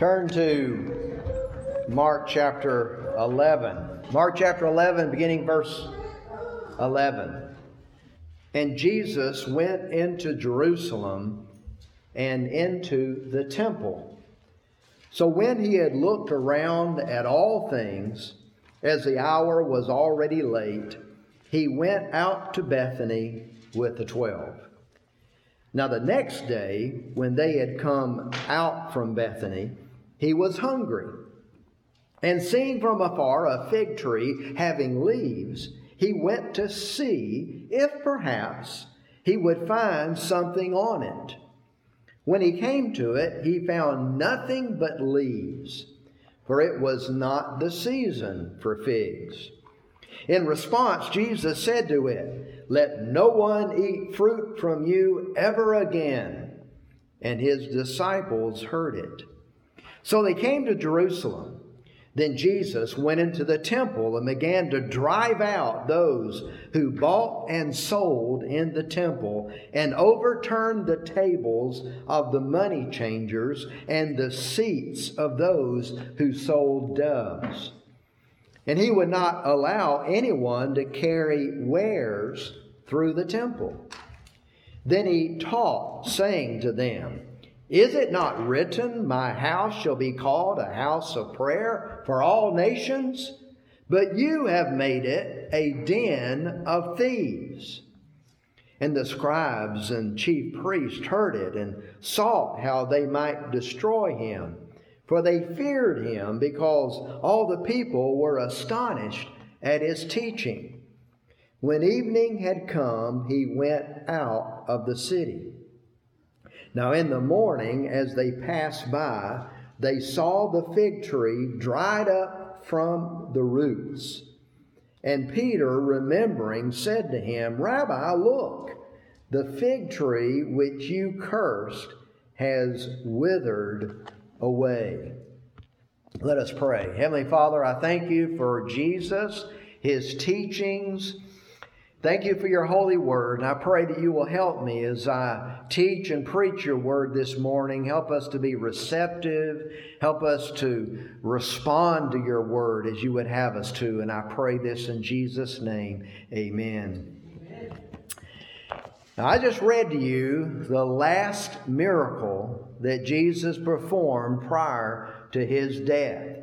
Turn to Mark chapter 11. Mark chapter 11, beginning verse 11. And Jesus went into Jerusalem and into the temple. So when he had looked around at all things, as the hour was already late, he went out to Bethany with the 12. Now the next day, when they had come out from Bethany, he was hungry. And seeing from afar a fig tree having leaves, he went to see if perhaps he would find something on it. When he came to it, he found nothing but leaves, for it was not the season for figs. In response, Jesus said to it, "Let no one eat fruit from you ever again." And his disciples heard it. So they came to Jerusalem. Then Jesus went into the temple and began to drive out those who bought and sold in the temple, and overturned the tables of the money changers and the seats of those who sold doves. And he would not allow anyone to carry wares through the temple. Then he taught, saying to them, "Is it not written, 'My house shall be called a house of prayer for all nations'? But you have made it a den of thieves." And the scribes and chief priests heard it and sought how they might destroy him. For they feared him, because all the people were astonished at his teaching. When evening had come, he went out of the city. Now in the morning, as they passed by, they saw the fig tree dried up from the roots. And Peter, remembering, said to him, "Rabbi, look, the fig tree which you cursed has withered away." Let us pray. Heavenly Father, I thank you for Jesus, his teachings. Thank you for your holy word, and I pray that you will help me as I teach and preach your word this morning. Help us to be receptive. Help us to respond to your word as you would have us to. And I pray this in Jesus' name. Amen. Now, I just read to you the last miracle that Jesus performed prior to his death.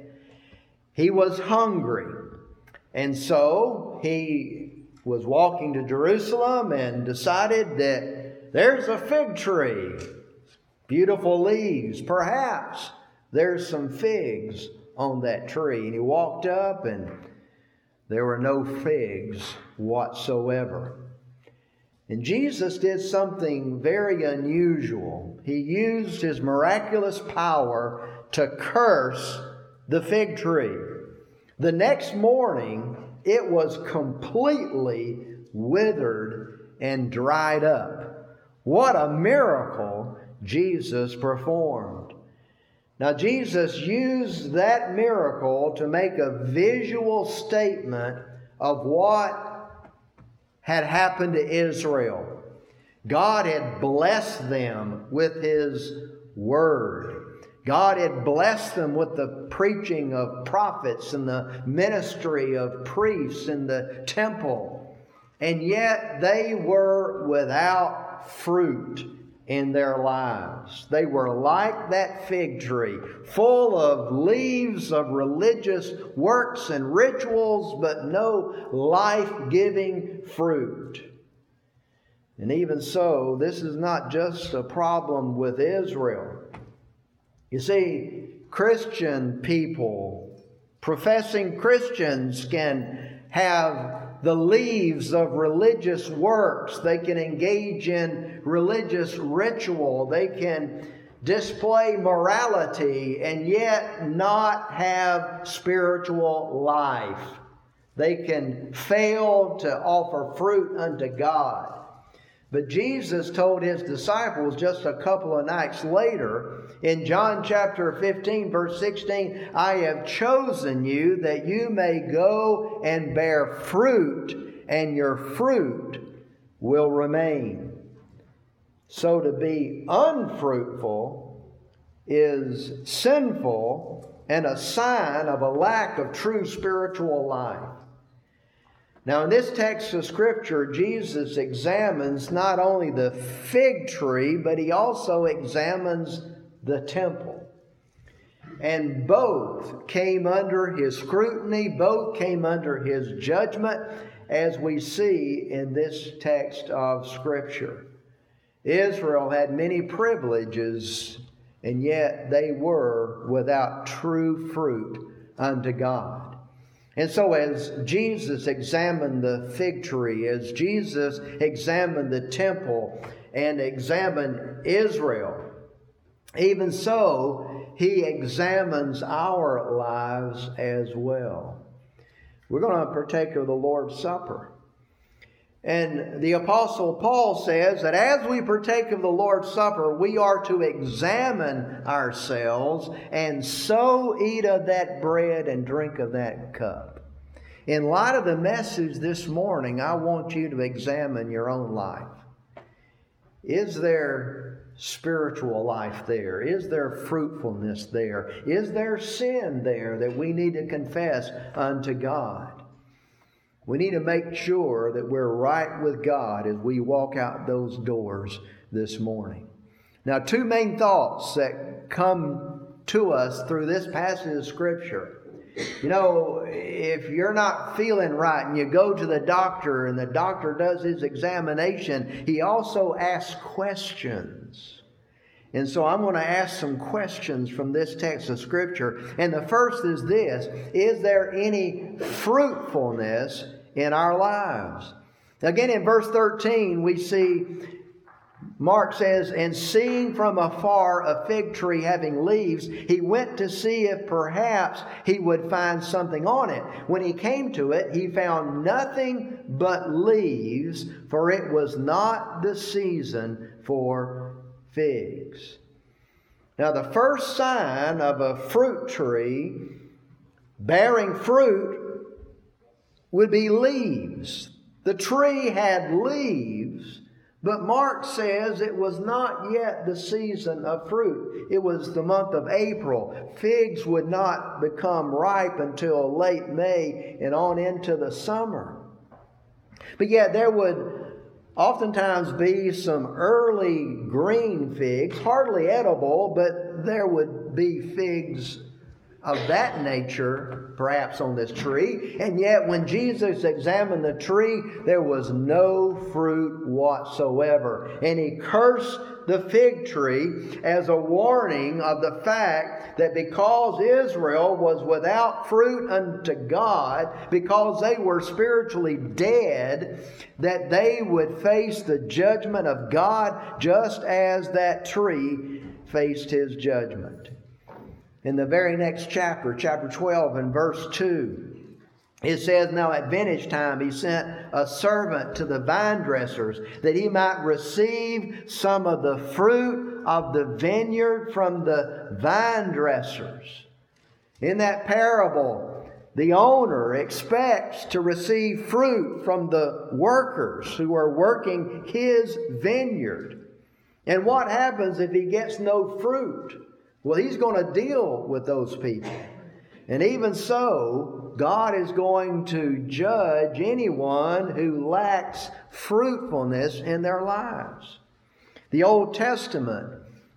He was hungry, and so he was walking to Jerusalem and decided that there's a fig tree, beautiful leaves, perhaps there's some figs on that tree. And he walked up and there were no figs whatsoever. And Jesus did something very unusual. He used his miraculous power to curse the fig tree. The next morning, it was completely withered and dried up. What a miracle Jesus performed. Now, Jesus used that miracle to make a visual statement of what had happened to Israel. God had blessed them with his word. God had blessed them with the preaching of prophets and the ministry of priests in the temple. And yet they were without fruit in their lives. They were like that fig tree, full of leaves of religious works and rituals, but no life-giving fruit. And even so, this is not just a problem with Israel. You see, Christian people, professing Christians, can have the leaves of religious works. They can engage in religious ritual. They can display morality and yet not have spiritual life. They can fail to offer fruit unto God. But Jesus told his disciples just a couple of nights later in John chapter 15, verse 16, "I have chosen you that you may go and bear fruit, and your fruit will remain." So to be unfruitful is sinful and a sign of a lack of true spiritual life. Now, in this text of Scripture, Jesus examines not only the fig tree, but he also examines the temple. And both came under his scrutiny, both came under his judgment, as we see in this text of Scripture. Israel had many privileges, and yet they were without true fruit unto God. And so as Jesus examined the fig tree, as Jesus examined the temple and examined Israel, even so, he examines our lives as well. We're going to partake of the Lord's Supper. And the Apostle Paul says that as we partake of the Lord's Supper, we are to examine ourselves and so eat of that bread and drink of that cup. In light of the message this morning, I want you to examine your own life. Is there spiritual life there? Is there fruitfulness there? Is there sin there that we need to confess unto God? We need to make sure that we're right with God as we walk out those doors this morning. Now, two main thoughts that come to us through this passage of Scripture. You know, if you're not feeling right and you go to the doctor and the doctor does his examination, he also asks questions. And so I'm going to ask some questions from this text of Scripture. And the first is this: is there any fruitfulness in our lives? Again, in verse 13, we see Mark says, "And seeing from afar a fig tree having leaves, he went to see if perhaps he would find something on it. When he came to it, he found nothing but leaves, for it was not the season for figs." Now, the first sign of a fruit tree bearing fruit would be leaves. The tree had leaves, but Mark says it was not yet the season of fruit. It was the month of April. Figs would not become ripe until late May and on into the summer. But yet there would oftentimes be some early green figs, hardly edible, but there would be figs of that nature perhaps on this tree. And yet when Jesus examined the tree, there was no fruit whatsoever. And he cursed the fig tree as a warning of the fact that because Israel was without fruit unto God, because they were spiritually dead, that they would face the judgment of God just as that tree faced his judgment. In the very next chapter, chapter 12 and verse 2, it says, "Now at vintage time he sent a servant to the vine dressers, that he might receive some of the fruit of the vineyard from the vine dressers." In that parable, the owner expects to receive fruit from the workers who are working his vineyard. And what happens if he gets no fruit? Well, he's going to deal with those people. And even so, God is going to judge anyone who lacks fruitfulness in their lives. The Old Testament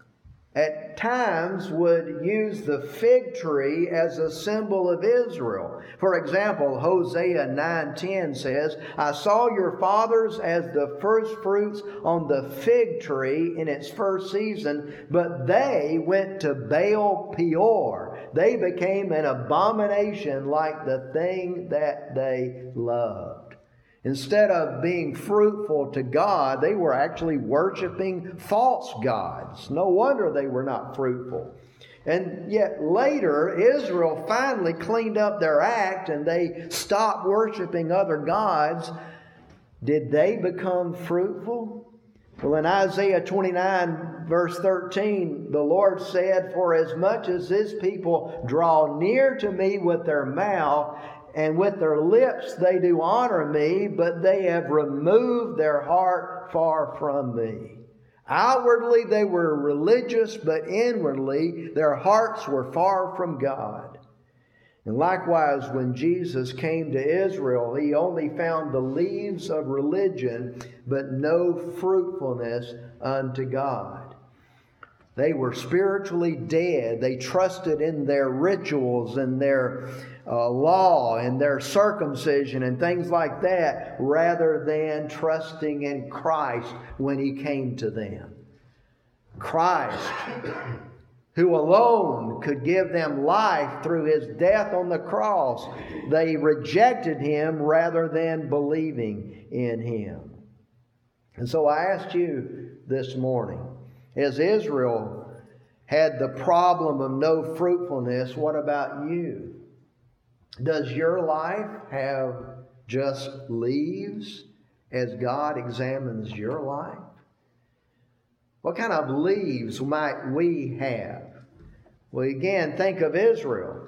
at times would use the fig tree as a symbol of Israel. For example, Hosea 9:10 says, "I saw your fathers as the first fruits on the fig tree in its first season, but they went to Baal Peor. They became an abomination like the thing that they loved." Instead of being fruitful to God, they were actually worshiping false gods. No wonder they were not fruitful. And yet later, Israel finally cleaned up their act and they stopped worshiping other gods. Did they become fruitful? Well, in Isaiah 29, verse 13, the Lord said, "For as much as this people draw near to me with their mouth, and with their lips they do honor me, but they have removed their heart far from me." Outwardly they were religious, but inwardly their hearts were far from God. And likewise, when Jesus came to Israel, he only found the leaves of religion, but no fruitfulness unto God. They were spiritually dead. They trusted in their rituals and their law and their circumcision and things like that, rather than trusting in Christ when he came to them. Christ, who alone could give them life through his death on the cross, they rejected him rather than believing in him. And so I asked you this morning, as Israel had the problem of no fruitfulness, what about you? Does your life have just leaves as God examines your life? What kind of leaves might we have? Well, again, think of Israel.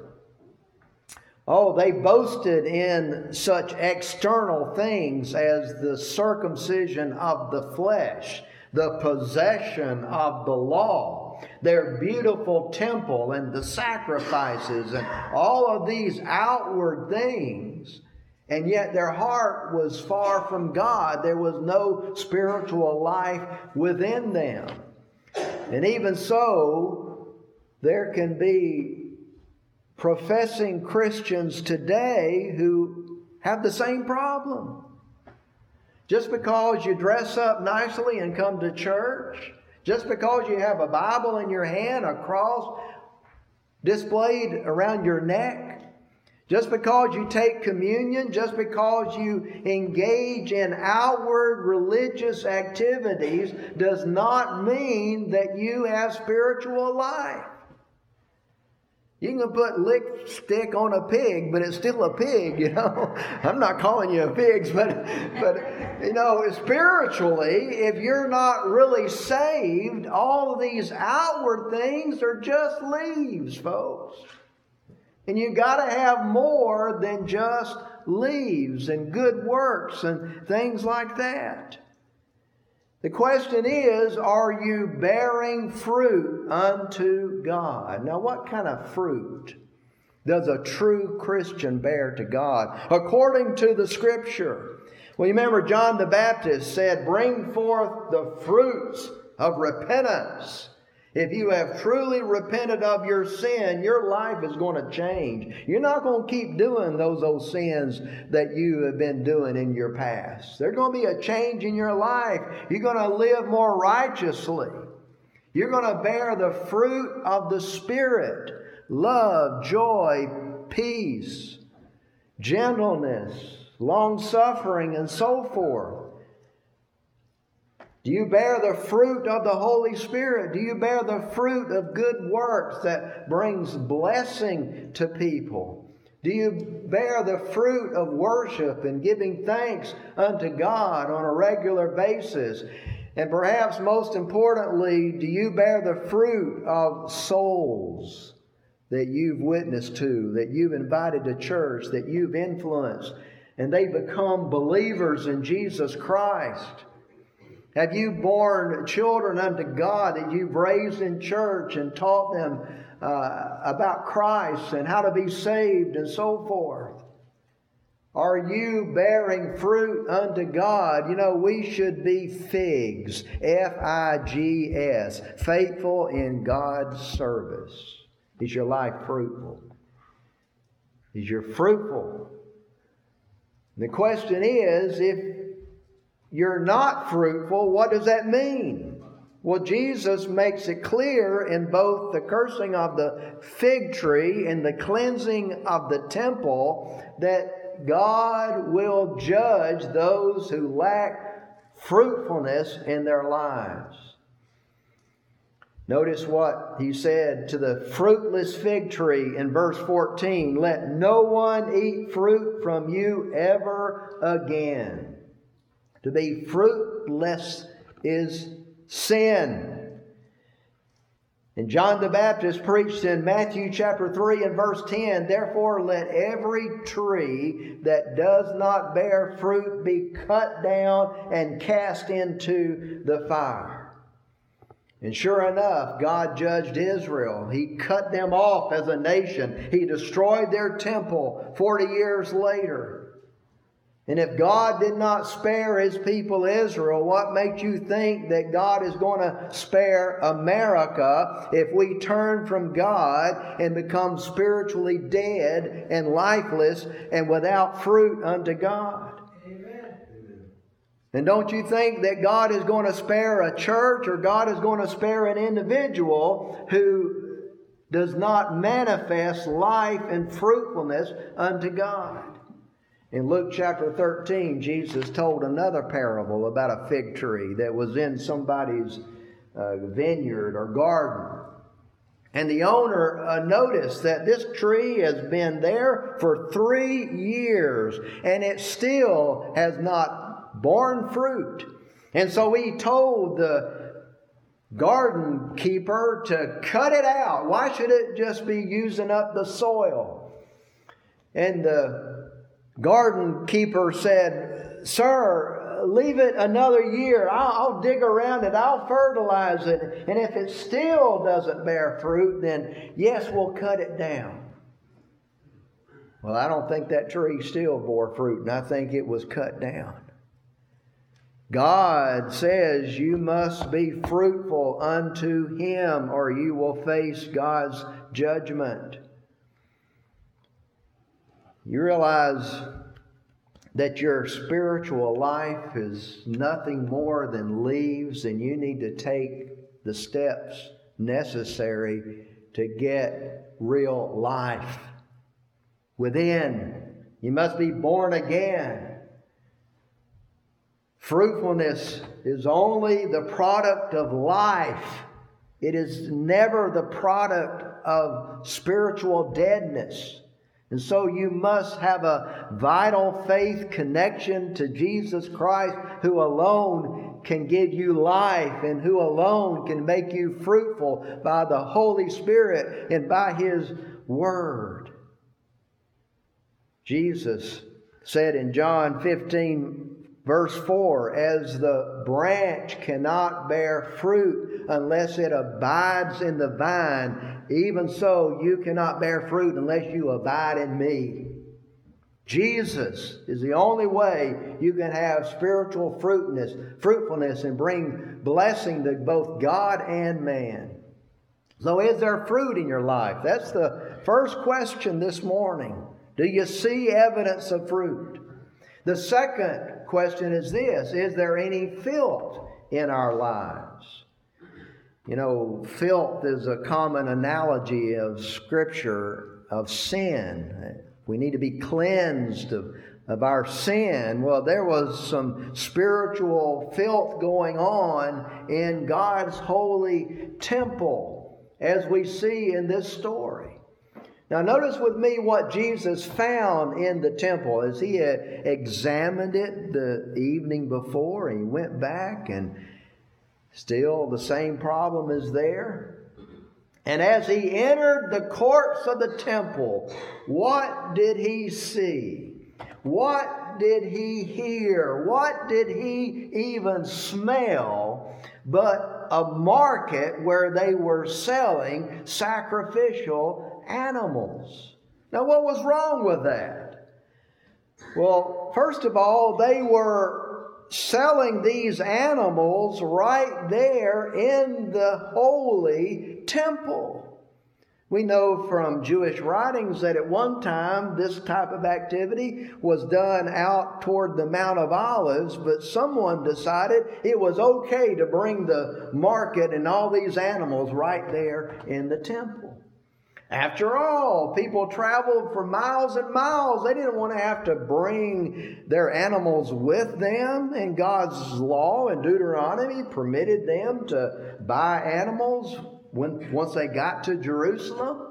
Oh, they boasted in such external things as the circumcision of the flesh, the possession of the law, their beautiful temple and the sacrifices and all of these outward things. And yet their heart was far from God. There was no spiritual life within them. And even so, there can be professing Christians today who have the same problem. Just because you dress up nicely and come to church, just because you have a Bible in your hand, a cross displayed around your neck, just because you take communion, just because you engage in outward religious activities, does not mean that you have spiritual life. You can put lipstick on a pig, but it's still a pig, you know. I'm not calling you a pigs, but you know, spiritually, if you're not really saved, all of these outward things are just leaves, folks. And you got to have more than just leaves and good works and things like that. The question is, are you bearing fruit unto God? Now, what kind of fruit does a true Christian bear to God according to the Scripture? Well, you remember John the Baptist said, bring forth the fruits of repentance. If you have truly repented of your sin, your life is going to change. You're not going to keep doing those old sins that you have been doing in your past. There's going to be a change in your life. You're going to live more righteously. You're going to bear the fruit of the Spirit: love, joy, peace, gentleness, long-suffering, and so forth. Do you bear the fruit of the Holy Spirit? Do you bear the fruit of good works that brings blessing to people? Do you bear the fruit of worship and giving thanks unto God on a regular basis? And perhaps most importantly, do you bear the fruit of souls that you've witnessed to, that you've invited to church, that you've influenced, and they become believers in Jesus Christ? Have you borne children unto God that you've raised in church and taught them about Christ and how to be saved and so forth? Are you bearing fruit unto God? You know, we should be figs, F-I-G-S, faithful in God's service. Is your life fruitful? Is your fruitful? The question is, if you're not fruitful, what does that mean? Well, Jesus makes it clear in both the cursing of the fig tree and the cleansing of the temple that God will judge those who lack fruitfulness in their lives. Notice what he said to the fruitless fig tree in verse 14. Let no one eat fruit from you ever again. To be fruitless is sin. And John the Baptist preached in Matthew chapter 3 and verse 10, therefore let every tree that does not bear fruit be cut down and cast into the fire. And sure enough, God judged Israel. He cut them off as a nation. He destroyed their temple 40 years later. And if God did not spare His people Israel, what makes you think that God is going to spare America if we turn from God and become spiritually dead and lifeless and without fruit unto God? Amen. And don't you think that God is going to spare a church or God is going to spare an individual who does not manifest life and fruitfulness unto God? In Luke chapter 13, Jesus told another parable about a fig tree that was in somebody's vineyard or garden. And the owner noticed that this tree has been there for 3 years and it still has not borne fruit. And so he told the garden keeper to cut it out. Why should it just be using up the soil? And the garden keeper said, "Sir, leave it another year. I'll dig around it. I'll fertilize it. And if it still doesn't bear fruit, then yes, we'll cut it down." Well, I don't think that tree still bore fruit, and I think it was cut down. God says you must be fruitful unto Him, or you will face God's judgment. You realize that your spiritual life is nothing more than leaves, and you need to take the steps necessary to get real life within. You must be born again. Fruitfulness is only the product of life. It is never the product of spiritual deadness. And so you must have a vital faith connection to Jesus Christ, who alone can give you life and who alone can make you fruitful by the Holy Spirit and by His Word. Jesus said in John 15, verse 4, "As the branch cannot bear fruit unless it abides in the vine, even so you cannot bear fruit unless you abide in me." Jesus is the only way you can have spiritual fruitfulness and bring blessing to both God and man. So is there fruit in your life? That's the first question this morning. Do you see evidence of fruit? The second question is this: is there any filth in our lives? You know, filth is a common analogy of Scripture of sin. We need to be cleansed of our sin. Well, there was some spiritual filth going on in God's holy temple, as we see in this story. Now notice with me what Jesus found in the temple as He had examined it the evening before. He went back and still the same problem is there. And as He entered the courts of the temple, what did He see? What did He hear? What did He even smell but a market where they were selling sacrificial animals? Now, what was wrong with that? Well, first of all, they were selling these animals right there in the holy temple. We know from Jewish writings that at one time this type of activity was done out toward the Mount of Olives, but someone decided it was okay to bring the market and all these animals right there in the temple. After all, people traveled for miles and miles. They didn't want to have to bring their animals with them. And God's law in Deuteronomy permitted them to buy animals once they got to Jerusalem.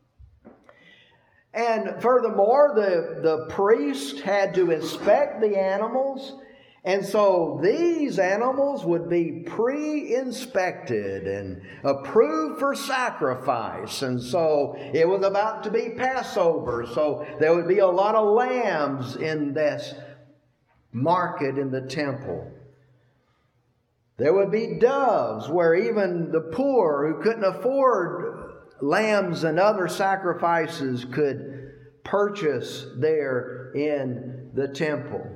And furthermore, the priest had to inspect the animals. And so these animals would be pre-inspected and approved for sacrifice. And so it was about to be Passover. So there would be a lot of lambs in this market in the temple. There would be doves where even the poor who couldn't afford lambs and other sacrifices could purchase there in the temple.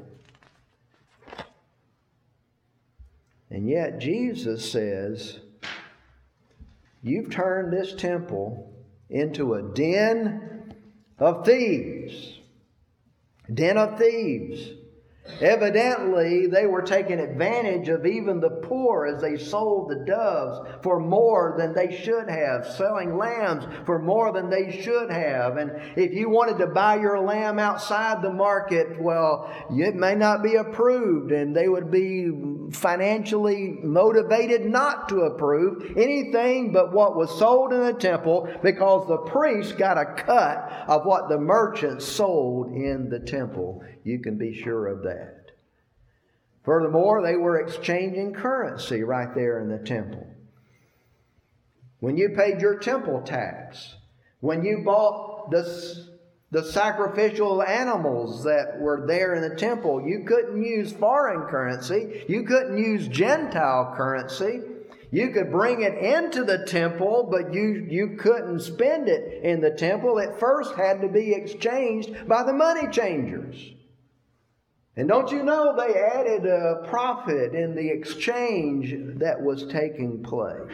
And yet Jesus says, you've turned this temple into a den of thieves. Den of thieves. Evidently, they were taking advantage of even the poor as they sold the doves for more than they should have, selling lambs for more than they should have. And if you wanted to buy your lamb outside the market, well, it may not be approved, and they would be financially motivated not to approve anything but what was sold in the temple, because the priest got a cut of what the merchants sold in the temple. You can be sure of that. Furthermore, they were exchanging currency right there in the temple. When you paid your temple tax, when you bought the sacrificial animals that were there in the temple, you couldn't use foreign currency. You couldn't use Gentile currency. You could bring it into the temple, but you couldn't spend it in the temple. It first had to be exchanged by the money changers. And don't you know they added a profit in the exchange that was taking place?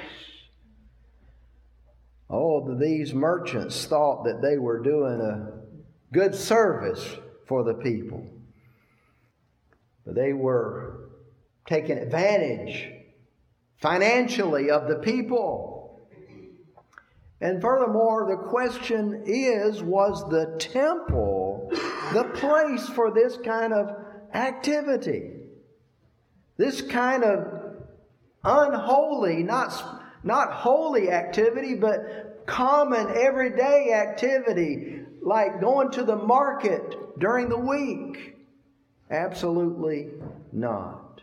All of these merchants thought that they were doing a good service for the people. But they were taking advantage financially of the people. And furthermore, the question is, was the temple the place for this kind of activity? This kind of unholy, not holy activity, but common everyday activity, like going to the market during the week? Absolutely not.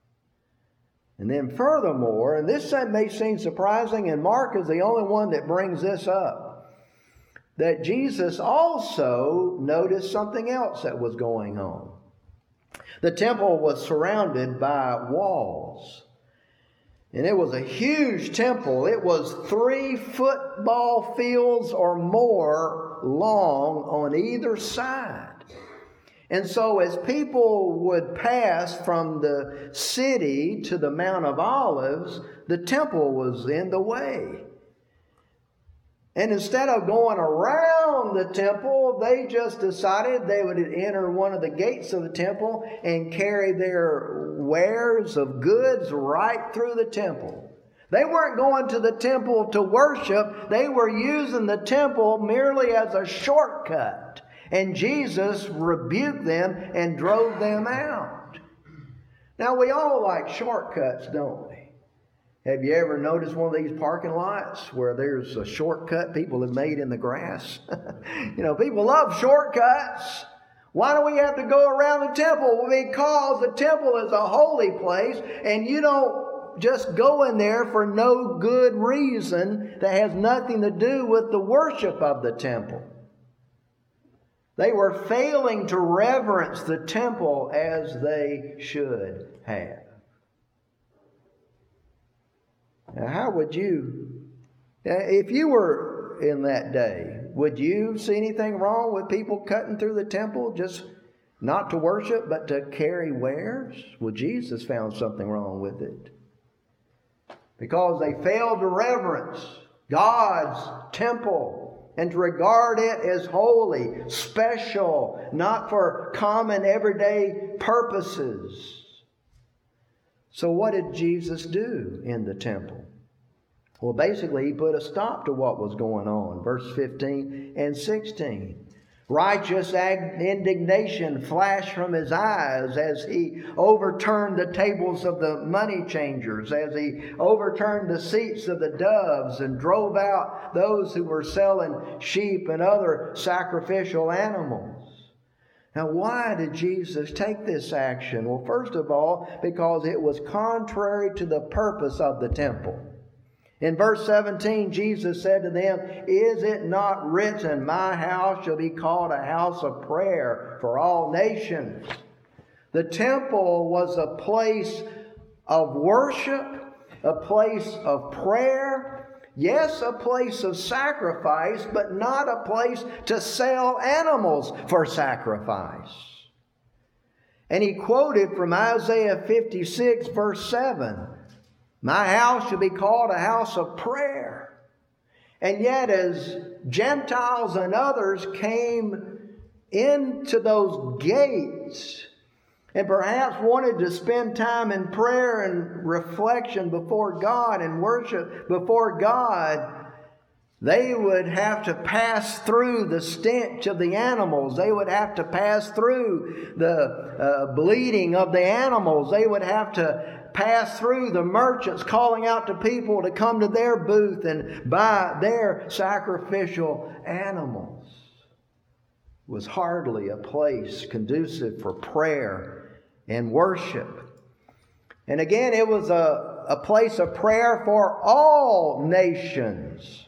And then furthermore, and this may seem surprising, and Mark is the only one that brings this up, that Jesus also noticed something else that was going on. The temple was surrounded by walls. And it was a huge temple. It was 3 football fields or more long on either side. And so as people would pass from the city to the Mount of Olives, the temple was in the way. And instead of going around the temple, they just decided they would enter one of the gates of the temple and carry their wares of goods right through the temple. They weren't going to the temple to worship. They were using the temple merely as a shortcut. And Jesus rebuked them and drove them out. Now, we all like shortcuts, don't we? Have you ever noticed one of these parking lots where there's a shortcut people have made in the grass? People love shortcuts. Why do we have to go around the temple? Well, because the temple is a holy place, and you don't just go in there for no good reason that has nothing to do with the worship of the temple. They were failing to reverence the temple as they should have. Now, how would you, if you were in that day, would you see anything wrong with people cutting through the temple just not to worship but to carry wares? Well, Jesus found something wrong with it, because they failed to reverence God's temple and to regard it as holy, special, not for common everyday purposes. So what did Jesus do in the temple? Well, basically, he put a stop to what was going on. Verse 15 and 16. Righteous indignation flashed from his eyes as he overturned the tables of the money changers, as he overturned the seats of the doves and drove out those who were selling sheep and other sacrificial animals. Now, why did Jesus take this action? Well, first of all, because it was contrary to the purpose of the temple. In verse 17, Jesus said to them, "Is it not written, my house shall be called a house of prayer for all nations?" The temple was a place of worship, a place of prayer, yes, a place of sacrifice, but not a place to sell animals for sacrifice. And he quoted from Isaiah 56, verse 7, "My house shall be called a house of prayer." And yet as Gentiles and others came into those gates and perhaps wanted to spend time in prayer and reflection before God and worship before God, they would have to pass through the stench of the animals. They would have to pass through the bleeding of the animals. They would have to pass through the merchants calling out to people to come to their booth and buy their sacrificial animals. It was hardly a place conducive for prayer and worship. And again, it was a place of prayer for all nations.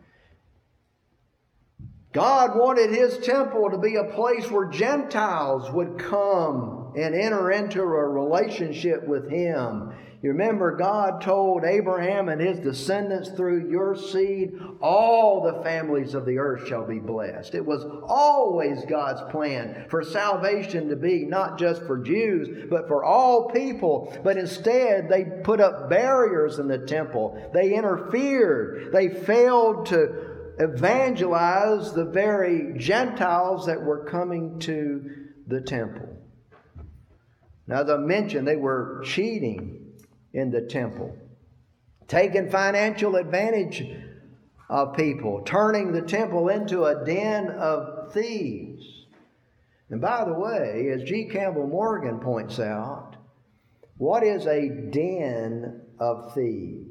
God wanted His temple to be a place where Gentiles would come and enter into a relationship with Him. You remember God told Abraham and his descendants, "Through your seed, all the families of the earth shall be blessed." It was always God's plan for salvation to be not just for Jews, but for all people. But instead, they put up barriers in the temple. They interfered. They failed to evangelize the very Gentiles that were coming to the temple. Now, as I mentioned, they were cheating in the temple, taking financial advantage of people, turning the temple into a den of thieves. And by the way, as G. Campbell Morgan points out, what is a den of thieves?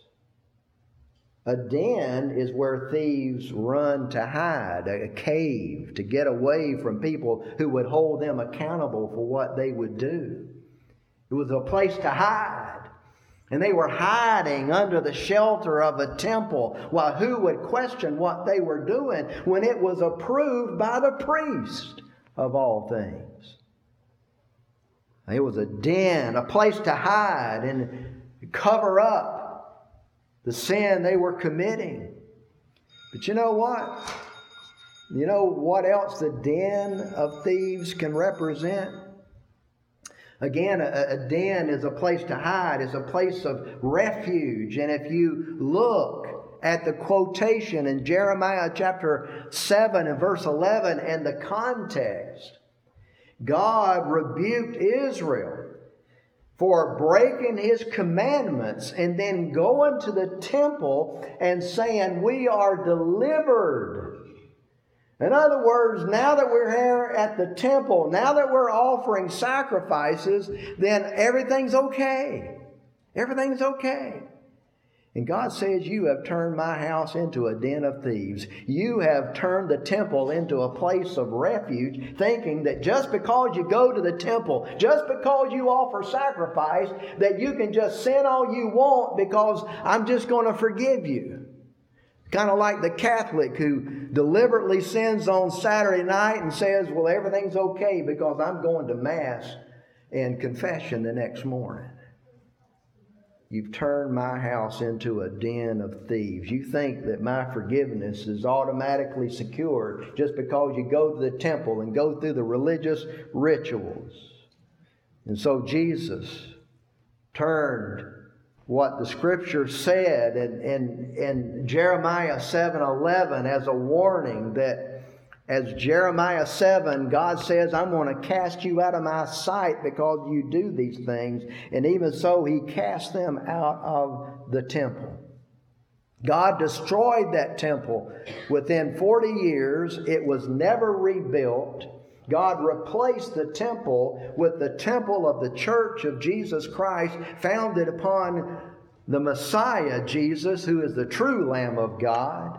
A den is where thieves run to hide, a cave, to get away from people who would hold them accountable for what they would do. It was a place to hide. And they were hiding under the shelter of a temple, while who would question what they were doing when it was approved by the priest of all things? It was a den, a place to hide and cover up the sin they were committing. But you know what? You know what else the den of thieves can represent? Again, a den is a place to hide, is a place of refuge. And if you look at the quotation in Jeremiah chapter 7 and verse 11 and the context, God rebuked Israel for breaking His commandments and then going to the temple and saying, "We are delivered." In other words, now that we're here at the temple, now that we're offering sacrifices, then everything's okay. Everything's okay. And God says, "You have turned my house into a den of thieves. You have turned the temple into a place of refuge," thinking that just because you go to the temple, just because you offer sacrifice, that you can just sin all you want because I'm just going to forgive you. Kind of like the Catholic who deliberately sins on Saturday night and says, "Well, everything's okay because I'm going to Mass and confession the next morning." You've turned my house into a den of thieves. You think that my forgiveness is automatically secured just because you go to the temple and go through the religious rituals. And so Jesus turned what the Scripture said in Jeremiah 7:11 as a warning that as Jeremiah 7, God says, "I'm going to cast you out of my sight because you do these things." And even so, He cast them out of the temple. God destroyed that temple within 40 years. It was never rebuilt. God replaced the temple with the temple of the Church of Jesus Christ, founded upon the Messiah, Jesus, who is the true Lamb of God.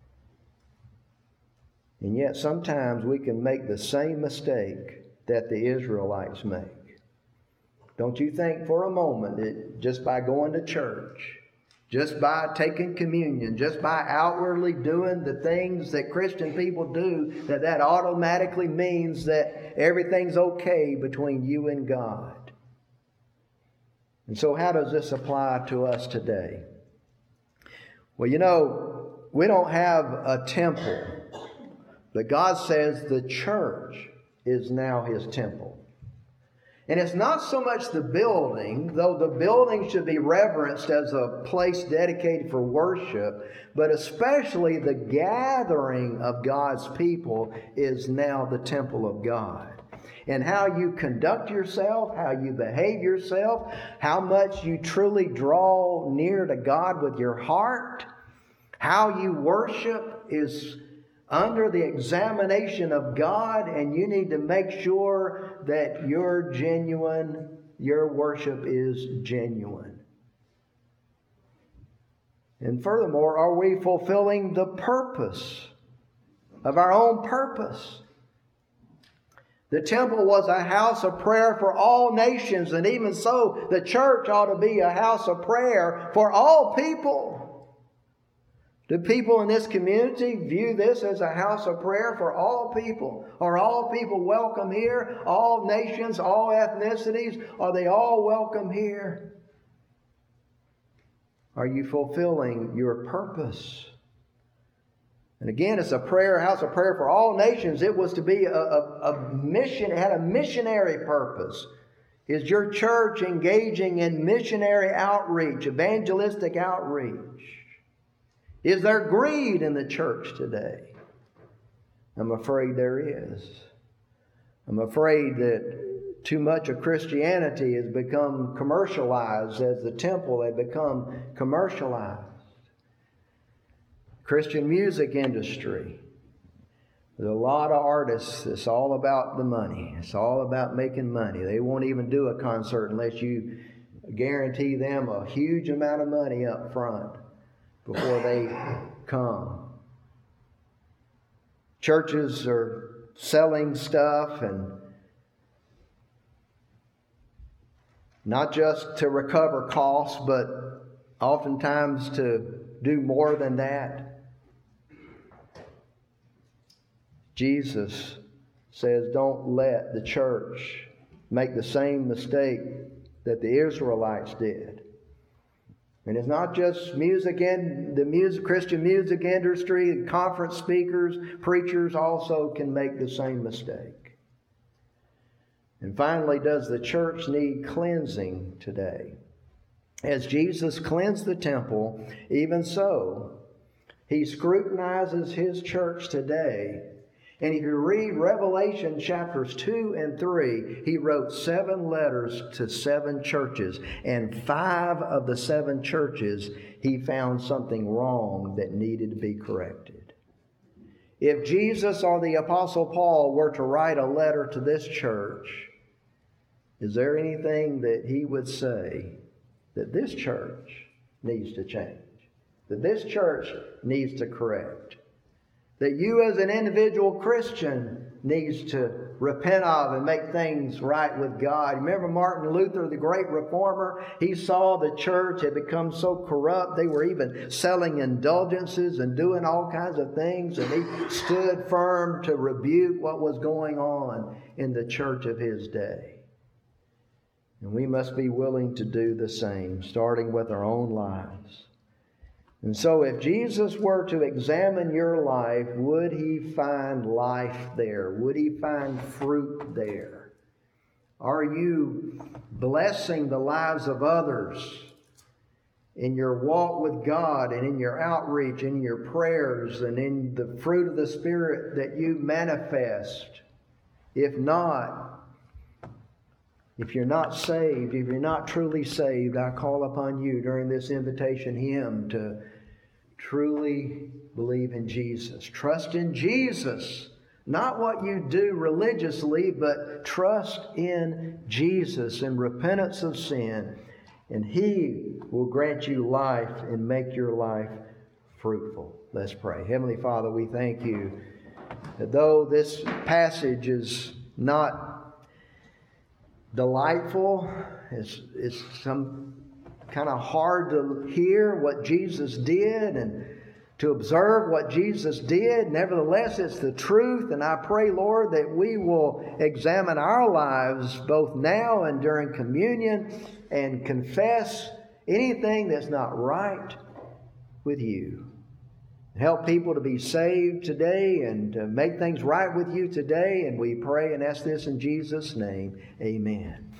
And yet sometimes we can make the same mistake that the Israelites make. Don't you think for a moment that just by going to church, just by taking communion, just by outwardly doing the things that Christian people do, that automatically means that everything's okay between you and God. And so how does this apply to us today? Well, you know, we don't have a temple, but God says the church is now His temple. And it's not so much the building, though the building should be reverenced as a place dedicated for worship, but especially the gathering of God's people is now the temple of God. And how you conduct yourself, how you behave yourself, how much you truly draw near to God with your heart, how you worship is under the examination of God, and you need to make sure that your worship is genuine. And furthermore, are we fulfilling the purpose of our own purpose? The temple was a house of prayer for all nations, and even so, the church ought to be a house of prayer for all people. Do people in this community view this as a house of prayer for all people? Are all people welcome here? All nations, all ethnicities, are they all welcome here? Are you fulfilling your purpose? And again, it's a house of prayer for all nations. It was to be a mission. It had a missionary purpose. Is your church engaging in missionary outreach, evangelistic outreach? Is there greed in the church today? I'm afraid there is. I'm afraid that too much of Christianity has become commercialized, as the temple had become commercialized. Christian music industry. There's a lot of artists. It's all about the money. It's all about making money. They won't even do a concert unless you guarantee them a huge amount of money up front before they come. Churches are selling stuff, and not just to recover costs, but oftentimes to do more than that. Jesus says, don't let the church make the same mistake that the Israelites did. And it's not just music and the Christian music industry, conference speakers, preachers also can make the same mistake. And finally, does the church need cleansing today? As Jesus cleansed the temple, even so, He scrutinizes His church today. And if you read Revelation chapters 2 and 3, He wrote 7 letters to 7 churches. And 5 of the 7 churches, He found something wrong that needed to be corrected. If Jesus or the Apostle Paul were to write a letter to this church, is there anything that he would say that this church needs to change? That this church needs to correct? That you as an individual Christian needs to repent of and make things right with God. Remember Martin Luther, the great reformer? He saw the church had become so corrupt. They were even selling indulgences and doing all kinds of things. And he stood firm to rebuke what was going on in the church of his day. And we must be willing to do the same, starting with our own lives. And so if Jesus were to examine your life, would He find life there? Would He find fruit there? Are you blessing the lives of others in your walk with God and in your outreach, in your prayers, and in the fruit of the Spirit that you manifest? If not, if you're not saved, if you're not truly saved, I call upon you during this invitation hymn to truly believe in Jesus. Trust in Jesus. Not what you do religiously, but trust in Jesus and repentance of sin. And He will grant you life and make your life fruitful. Let's pray. Heavenly Father, we thank You that though this passage is not delightful, it's some kind of hard to hear what Jesus did and to observe what Jesus did. Nevertheless, it's the truth. And I pray, Lord, that we will examine our lives both now and during communion and confess anything that's not right with you. Help people to be saved today and to make things right with you today. And we pray and ask this in Jesus' name. Amen.